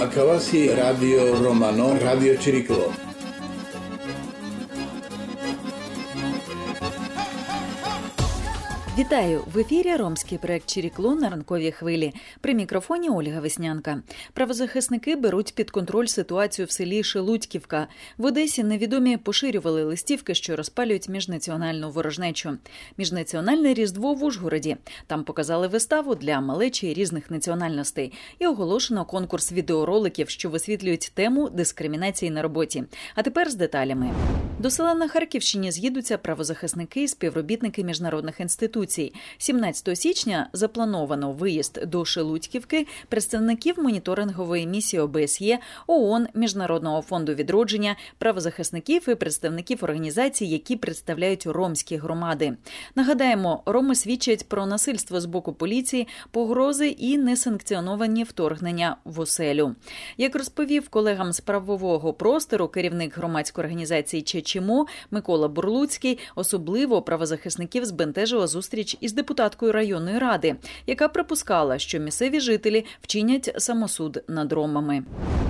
Akavasi Radio Romano, Radio Ciricolo. Вітаю! В ефірі ромський проект «Чирікло» на ранковій хвилі. При мікрофоні Ольга Веснянка. Правозахисники беруть під контроль ситуацію в селі Шелудьківка. В Одесі невідомі поширювали листівки, що розпалюють міжнаціональну ворожнечу. Міжнаціональне Різдво в Ужгороді. Там показали виставу для малечі різних національностей. І оголошено конкурс відеороликів, що висвітлюють тему дискримінації на роботі. А тепер з деталями. До села на Харківщині з'їдуться правозахисники і співробітники міжнародних інституцій. 17 січня заплановано виїзд до Шелудьківки представників моніторингової місії ОБСЄ, ООН, Міжнародного фонду відродження, правозахисників і представників організацій, які представляють ромські громади. Нагадаємо, роми свідчать про насильство з боку поліції, погрози і несанкціоновані вторгнення в оселю. Як розповів колегам з правового простору керівник громадської організації «ЧЕЧІМО» Микола Бурлуцький, особливо правозахисників збентежила зустріч із депутаткою районної ради, яка припускала, що місцеві жителі вчинять самосуд над ромами.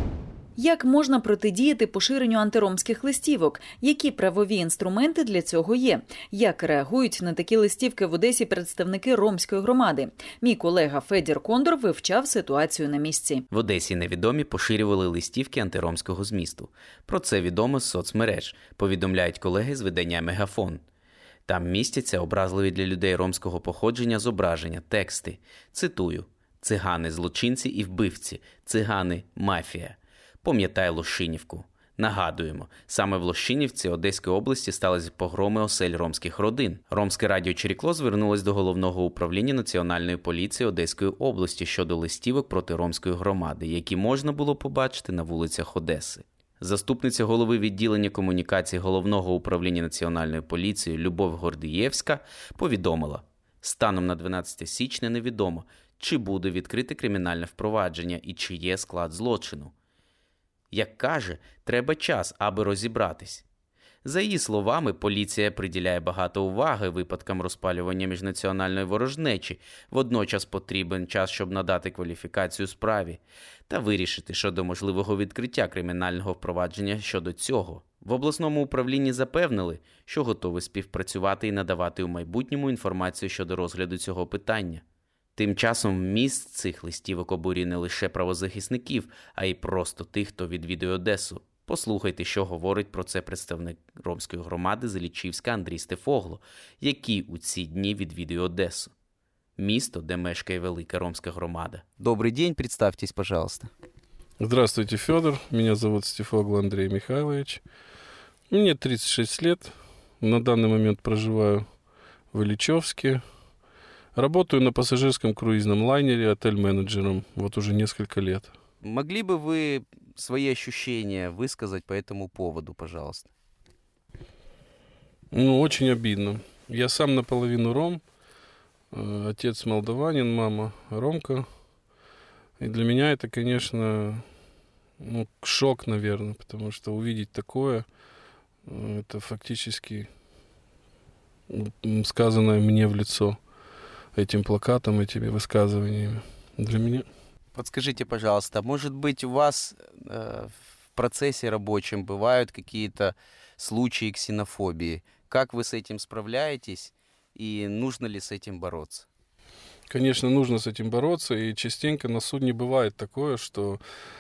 Як можна протидіяти поширенню антиромських листівок? Які правові інструменти для цього є? Як реагують на такі листівки в Одесі представники ромської громади? Мій колега Федір Кондор вивчав ситуацію на місці. В Одесі невідомі поширювали листівки антиромського змісту. Про це відомо з соцмереж, повідомляють колеги з видання «Мегафон». Там містяться образливі для людей ромського походження зображення, тексти. Цитую: «Цигани – злочинці і вбивці, цигани – мафія. Пам'ятай Лощинівку». Нагадуємо, саме в Лощинівці Одеської області сталися погроми осель ромських родин. Ромське радіо «Чирікло» звернулось до Головного управління Національної поліції Одеської області щодо листівок проти ромської громади, які можна було побачити на вулицях Одеси. Заступниця голови відділення комунікації Головного управління Національної поліції Любов Гордієвська повідомила: станом на 12 січня невідомо, чи буде відкрите кримінальне впровадження і чи є склад злочину. Як каже, треба час, аби розібратись. За її словами, поліція приділяє багато уваги випадкам розпалювання міжнаціональної ворожнечі, водночас потрібен час, щоб надати кваліфікацію справі та вирішити щодо можливого відкриття кримінального впровадження щодо цього. В обласному управлінні запевнили, що готові співпрацювати і надавати у майбутньому інформацію щодо розгляду цього питання. Тим часом вміст цих листівок обурює не лише правозахисників, а й просто тих, хто відвідує Одесу. Послухайте, що говорить про це представник ромської громади з Іллічівська Андрій Стефогло, який у ці дні відвідує Одесу. Місто, де мешкає велика ромська громада. Добрый день, представьтесь, пожалуйста. Здравствуйте, Федор. Меня зовут Стефогло Андрей Михайлович. Мне 36 лет. На данный момент проживаю в Ильичевске. Работаю на пассажирском круизном лайнере отель-менеджером вот уже несколько лет. Могли бы вы свои ощущения высказать по этому поводу, пожалуйста? Очень обидно. Я сам наполовину ром. Отец молдаванин, мама ромка. И для меня это, конечно, шок, наверное, потому что увидеть такое, это фактически сказанное мне в лицо этим плакатом, этими высказываниями. Для меня... Подскажите, пожалуйста, может быть, у вас в процессе рабочем бывают какие-то случаи ксенофобии? Как вы с этим справляетесь и нужно ли с этим бороться? Конечно, нужно с этим бороться, и частенько на судне бывает такое, что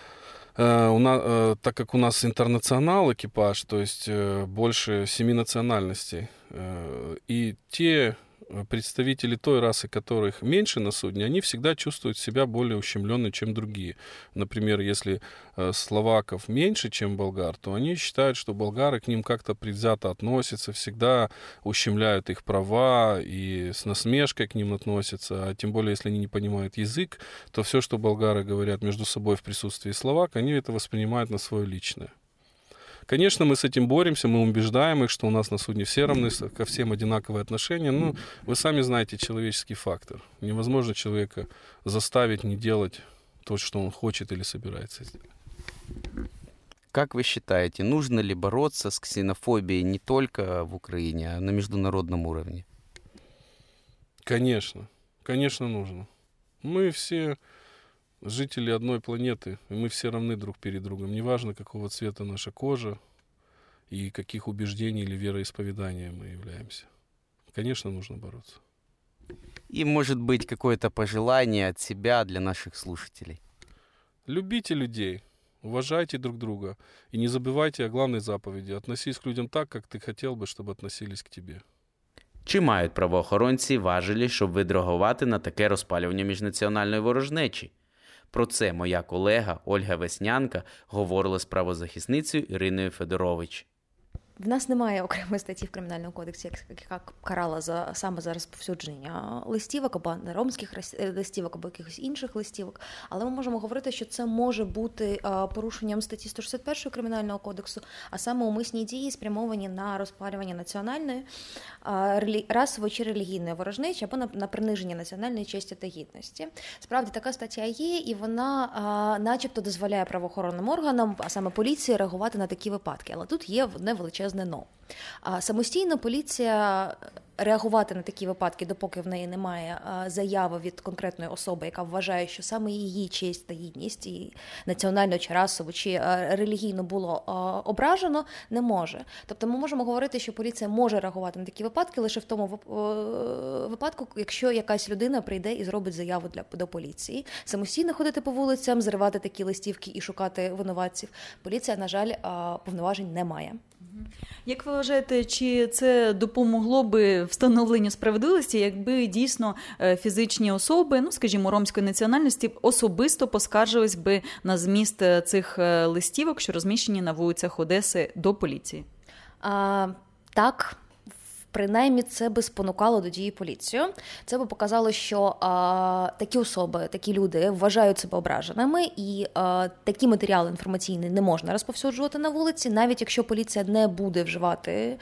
так как у нас интернационал экипаж, то есть больше 7 национальностей, и те представители той расы, которых меньше на судне, они всегда чувствуют себя более ущемленно, чем другие. Например, если словаков меньше, чем болгар, то они считают, что болгары к ним как-то предвзято относятся, всегда ущемляют их права и с насмешкой к ним относятся. А тем более, если они не понимают язык, то все, что болгары говорят между собой в присутствии словак, они это воспринимают на свое личное. Конечно, мы с этим боремся, мы убеждаем их, что у нас на судне все равны, ко всем одинаковые отношения. Ну, вы сами знаете человеческий фактор. Невозможно человека заставить не делать то, что он хочет или собирается сделать. Как вы считаете, нужно ли бороться с ксенофобией не только в Украине, а на международном уровне? Конечно, конечно нужно. Мы все жители одной планеты, и мы все равны друг перед другом. Неважно, какого цвета наша кожа и каких убеждений или вероисповедания мы являемся. Конечно, нужно бороться. И, может быть, какое-то пожелание от себя для наших слушателей? Любите людей, уважайте друг друга и не забывайте о главной заповеди. Относись к людям так, как ты хотел бы, чтобы относились к тебе. Чи мають правоохоронці важелі, щоб відреагувати на таке розпалювання міжнаціональної ворожнечі? Про це моя колега Ольга Веснянка говорила з правозахисницею Іриною Федорович. В нас немає окремої статті в Кримінальному кодексі, яка карала саме за розповсюдження листівок, або ромських листівок, або якихось інших листівок. Але ми можемо говорити, що це може бути порушенням статті 161 Кримінального кодексу, а саме умисні дії, спрямовані на розпалювання національної, расової чи релігійної ворожнечі, або на приниження національної честі та гідності. Справді, така стаття є, і вона начебто дозволяє правоохоронним органам, а саме поліції, реагувати на такі випадки. Але тут є одне величезне «но». Самостійно поліція реагувати на такі випадки, допоки в неї немає заяви від конкретної особи, яка вважає, що саме її честь та гідність і національно, чи расово, чи релігійно було ображено, не може. Тобто ми можемо говорити, що поліція може реагувати на такі випадки лише в тому випадку, якщо якась людина прийде і зробить заяву до поліції. Самостійно ходити по вулицям, зривати такі листівки і шукати винуватців поліція, на жаль, повноважень не має. Як ви вважаєте, чи це допомогло би встановленню справедливості, якби дійсно фізичні особи, скажімо, ромської національності, особисто поскаржились би на зміст цих листівок, що розміщені на вулицях Одеси, до поліції? Так. Принаймні, це би спонукало до дії поліцію. Це би показало, що такі особи, такі люди вважають себе ображеними, і такі матеріали інформаційні не можна розповсюджувати на вулиці, навіть якщо поліція не буде вживати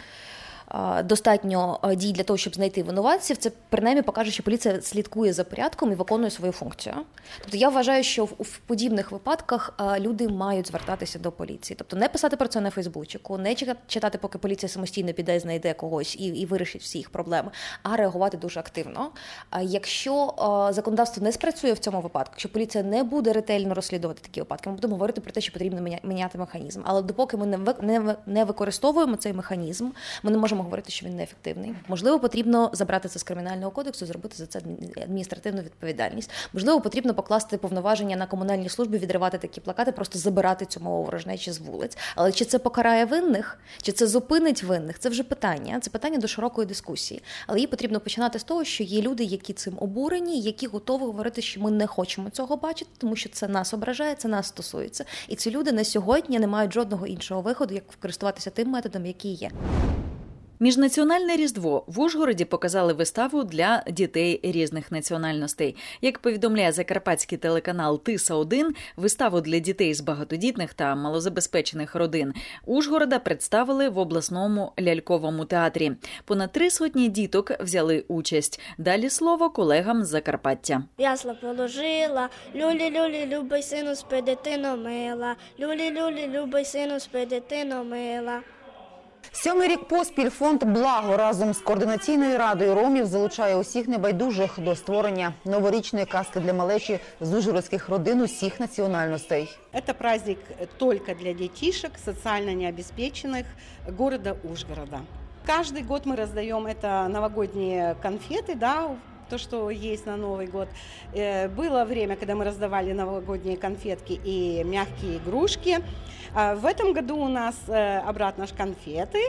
достатньо дій для того, щоб знайти винуватців, це принаймні покаже, що поліція слідкує за порядком і виконує свою функцію. Тобто я вважаю, що в подібних випадках люди мають звертатися до поліції. Тобто не писати про це на Фейсбучику, не чекати, поки поліція самостійно піде і знайде когось і вирішить всі їх проблеми, а реагувати дуже активно. Якщо законодавство не спрацює в цьому випадку, якщо поліція не буде ретельно розслідувати такі випадки, ми будемо говорити про те, що потрібно міняти механізм. Але допоки ми не використовуємо цей механізм, ми не можемо говорити, що він неефективний. Можливо, потрібно забрати це з Кримінального кодексу, зробити за це адміністративну відповідальність. Можливо, потрібно покласти повноваження на комунальні служби, відривати такі плакати, просто забирати цю мову ворожнечі з вулиць. Але чи це покарає винних, чи це зупинить винних, це вже питання. Це питання до широкої дискусії. Але її потрібно починати з того, що є люди, які цим обурені, які готові говорити, що ми не хочемо цього бачити, тому що це нас ображає, це нас стосується. І ці люди на сьогодні не мають жодного іншого виходу, як користуватися тим методом, який є. Міжнаціональне Різдво в Ужгороді показали виставу для дітей різних національностей. Як повідомляє закарпатський телеканал «Тиса-1», виставу для дітей з багатодітних та малозабезпечених родин Ужгорода представили в обласному ляльковому театрі. Понад 300 діток взяли участь. Далі слово колегам з Закарпаття. Ясла положила, люлі-люлі, любий сину, спи, дитино мила, люлі-люлі, любий сину, спи, дитино мила. 7-й рік поспіль фонд «Благо» разом з Координаційною радою ромів залучає усіх небайдужих до створення новорічної казки для малечі з ужгородських родин усіх національностей. Это праздник только для детишек, социально необеспеченных города Ужгорода. Каждый год мы раздаем это новогодние конфеты, то, что есть на Новый год. Было время, когда мы раздавали новогодние конфетки и мягкие игрушки. В этом году у нас обратно конфеты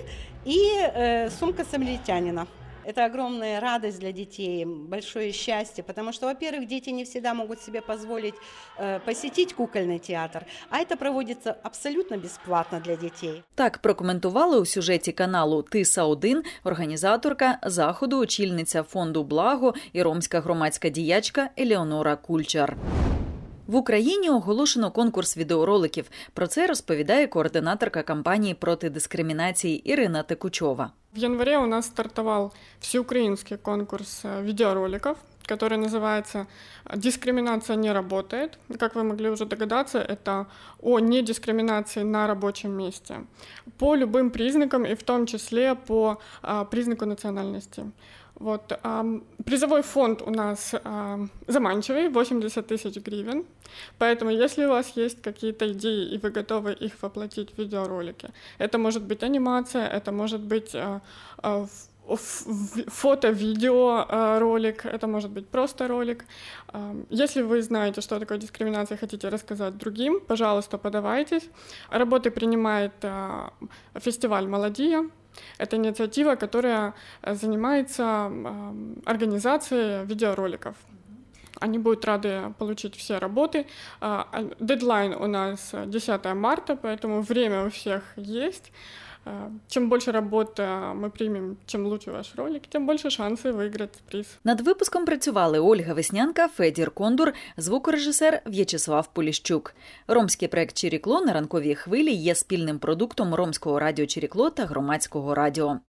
и сумка самаритянина. Это огромная радость для детей, большое счастье, потому что, во-первых, дети не всегда могут себе позволить посетить кукольный театр, а это проводится абсолютно бесплатно для детей. Так прокоментувала у сюжеті каналу «Тиса-1» організаторка заходу, очільниця фонду «Благо» і ромська громадська діячка Елеонора Кульчар. В Україні оголошено конкурс відеороликів. Про це розповідає координаторка кампанії проти дискримінації Ірина Текучова. В январе у нас стартовал всеукраинский конкурс видеороликов, который называется «Дискриминация не работает». Как вы могли уже догадаться, это о недискриминации на рабочем месте по любым признакам, и в том числе по признаку национальности. Вот. Призовой фонд у нас заманчивый, 80 000 гривен. Поэтому, если у вас есть какие-то идеи, и вы готовы их воплотить в видеоролики, это может быть анимация, это может быть фото-видео ролик, это может быть просто ролик. Если вы знаете, что такое дискриминация, и хотите рассказать другим, пожалуйста, подавайтесь. Работы принимает фестиваль «Молодия». Это инициатива, которая занимается организацией видеороликов. Они будут рады получить все работы. Дедлайн у нас 10 марта, поэтому время у всех есть. Чим більше роботи ми приймемо, чим лучше ваш ролик, тим більше шанси виграти приз. Над випуском працювали Ольга Веснянка, Федір Кондур, звукорежисер В'ячеслав Поліщук. Ромський проект «Чирікло» на ранковій хвилі є спільним продуктом Ромського радіо «Чирікло» та Громадського радіо.